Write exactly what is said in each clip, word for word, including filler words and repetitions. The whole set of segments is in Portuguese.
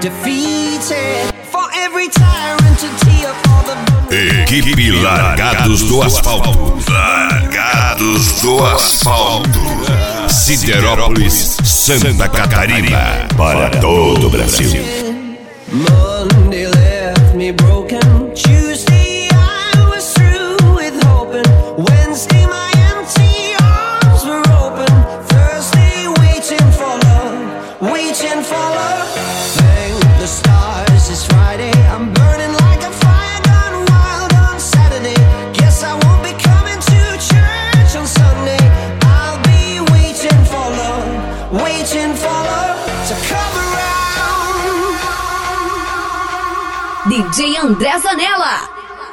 defeated. For every tyrant to tear for the... Equipe Largados do Asfalto. Largados do Asfalto. Siderópolis, Santa Catarina. Para todo o Brasil. Monday left me broken. Tuesday I was through with hoping. Wednesday my empty arms were open. Thursday waiting for love, waiting for love. Thank the stars it's Friday. I'm burning like a fire gone wild on Saturday. Guess I won't be coming to church on Sunday. I'll be waiting for love, waiting for love to come around. D J André Zanella.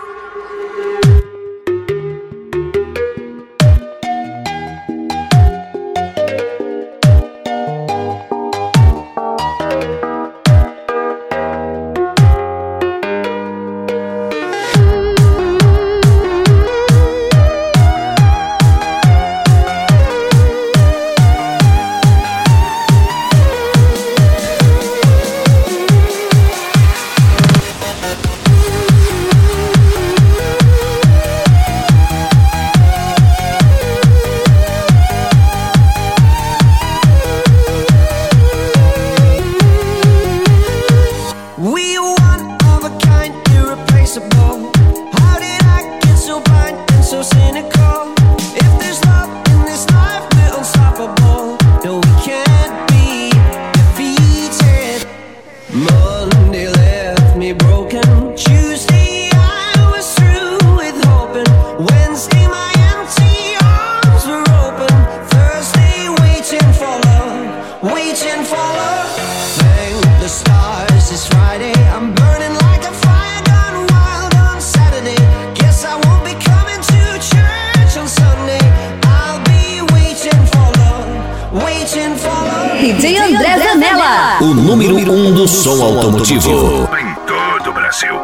D J André Zanella, o número um do som automotivo em todo o Brasil.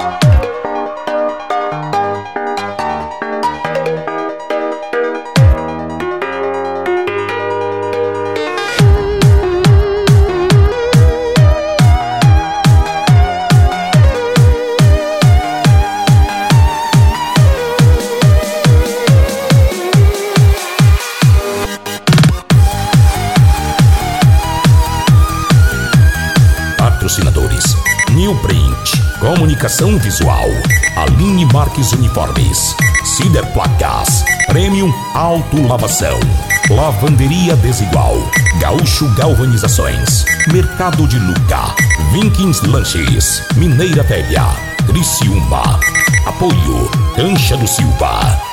Patrocinadores: New Print, Comunicação Visual, Aline Marques Uniformes, Cider Placas, Premium Auto Lavação, Lavanderia Desigual, Gaúcho Galvanizações, Mercado de Luca, Vinkins Lanches, Mineira Velha, Criciúma. Apoio: Cancha do Silva.